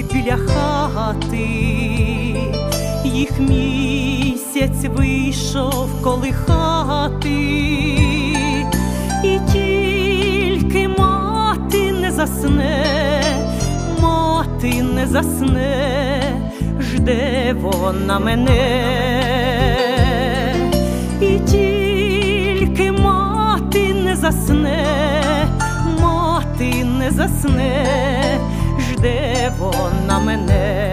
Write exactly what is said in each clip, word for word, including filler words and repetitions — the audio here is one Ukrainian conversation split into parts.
біля хати, їх місяць вийшов колихати, і тільки мати не засне, мати не засне, жде вона мене. І тільки мати не засне, мати не засне, жде вона мене.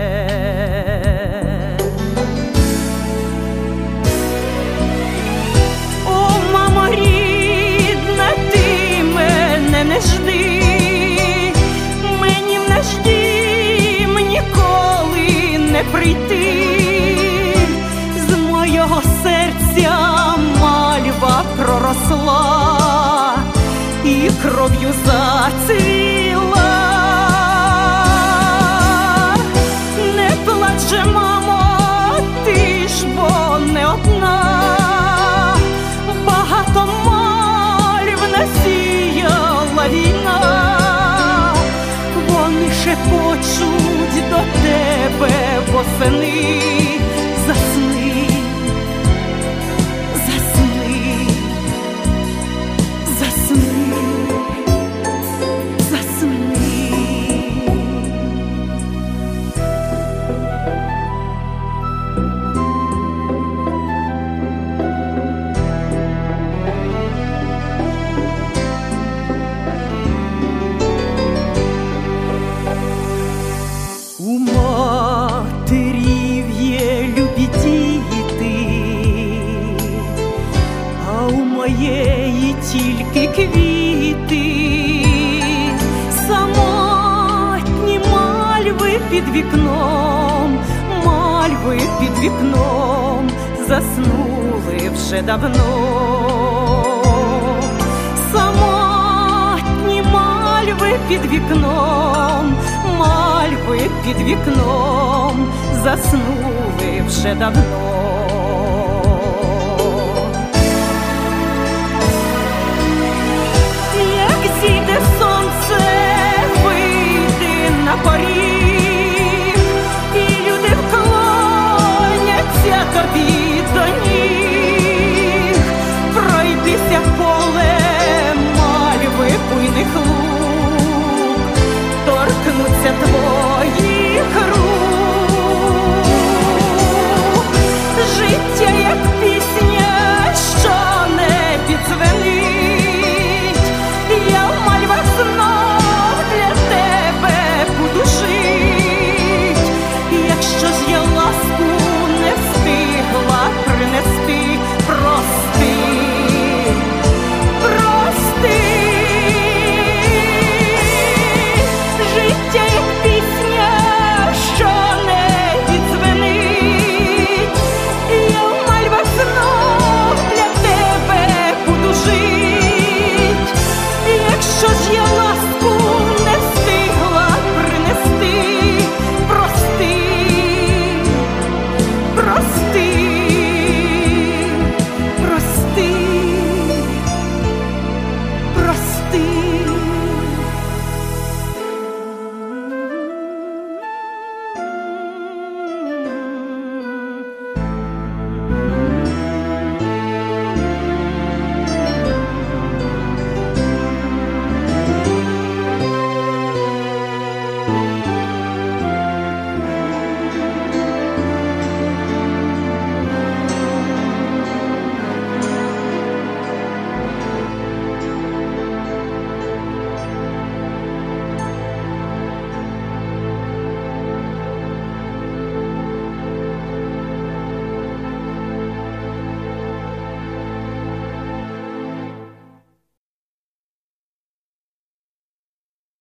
О, мамо рідна, ти мене не жди, мені в наш дім ніколи не прийти. З мого серця мальва проросла і кров'ю зацвіла. Не плач же, мамо, ти ж бо не одна, багато мальв насіяла війна. Вони шепочуть до тебе восени, засни, засни, засни, засни. У матерів є любі діти, а у моєї тільки квіти. Самотні мальви під вікном, мальви під вікном, заснули вже давно. Самотні мальви під вікном, мальви під вікном, заснули вже давно.